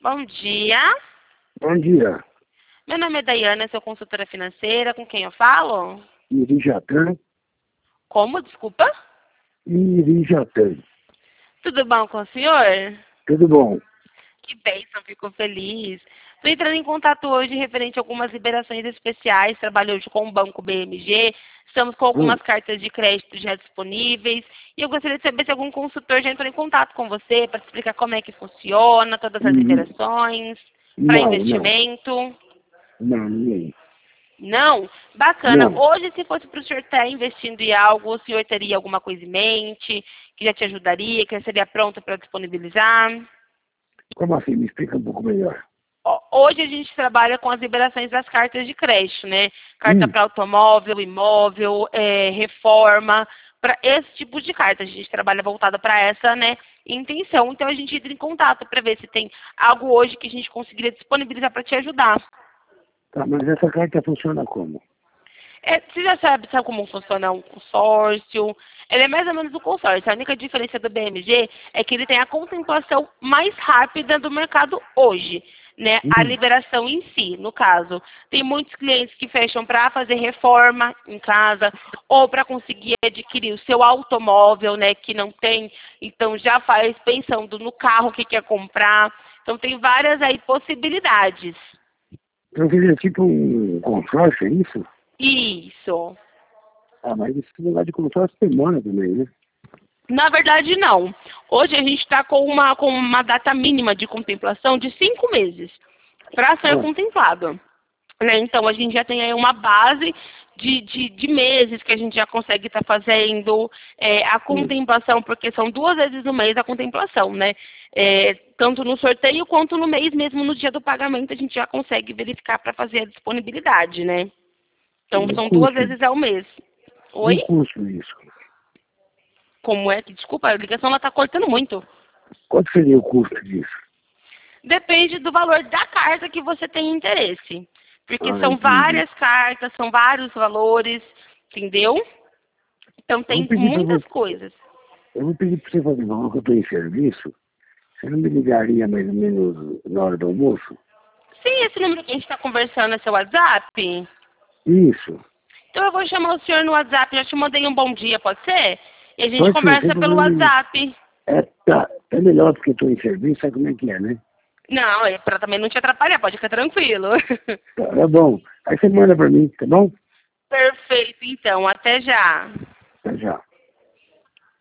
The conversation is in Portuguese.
Bom dia. Bom dia. Meu nome é Daiana, sou consultora financeira. Com quem eu falo? Irijatã. Como? Desculpa? Irijatã. Tudo bom com o senhor? Tudo bom? Que bênção, fico feliz. Estou entrando em contato hoje referente a algumas liberações especiais. Trabalho hoje com o Banco BMG. Estamos com algumas cartas de crédito já disponíveis. E eu gostaria de saber se algum consultor já entrou em contato com você para te explicar como é que funciona, todas as liberações, para Não, investimento. ninguém. Não? Bacana. Não. Hoje, se fosse para o senhor estar investindo em algo, o senhor teria alguma coisa em mente que já te ajudaria, que seria pronto para disponibilizar? Como assim? Me explica um pouco melhor. Hoje a gente trabalha com as liberações das cartas de crédito, né? Carta para automóvel, imóvel, reforma, para esse tipo de carta. A gente trabalha voltada para essa, né, intenção. Então a gente entra em contato para ver se tem algo hoje que a gente conseguiria disponibilizar para te ajudar. Tá, mas essa carta funciona como? Você já sabe como funciona um consórcio? Ele é mais ou menos um consórcio. A única diferença do BMG é que ele tem a contemplação mais rápida do mercado hoje, né? A liberação em si, no caso. Tem muitos clientes que fecham para fazer reforma em casa ou para conseguir adquirir o seu automóvel, né? Que não tem, então já faz pensando no carro que quer comprar. Então tem várias aí possibilidades. Então seria tipo um consórcio, é isso? Isso. Ah, mas esse negócio de consórcio demora também, né? Na verdade, não. Hoje a gente está com uma data mínima de contemplação de 5 meses para ser contemplado. Né? Então, a gente já tem aí uma base de meses que a gente já consegue estar fazendo a contemplação, porque são 2 vezes no mês a contemplação, né? Tanto no sorteio quanto no mês mesmo, no dia do pagamento, a gente já consegue verificar para fazer a disponibilidade, né? Então, são 2 vezes ao mês. Oi? Um custo isso. Como é que, desculpa, a ligação ela está cortando muito. Quanto seria o custo disso? Depende do valor da carta que você tem interesse. Porque são Entendi. várias cartas, são vários valores, entendeu? Então tem muitas coisas. Eu vou pedir para você fazer um favor, que eu estou em serviço. Você não me ligaria mais ou menos na hora do almoço? Sim, esse número que a gente está conversando é seu WhatsApp? Isso. Então eu vou chamar o senhor no WhatsApp. Já te mandei um bom dia, pode ser? E a gente Pode ser, conversa sem pelo problema nenhum. WhatsApp. Tá. É melhor porque eu estou em serviço, sabe como é que é, né? Não, é para também não te atrapalhar, pode ficar tranquilo. Tá bom. Aí você manda para mim, tá bom? Perfeito, então. Até já. Até já.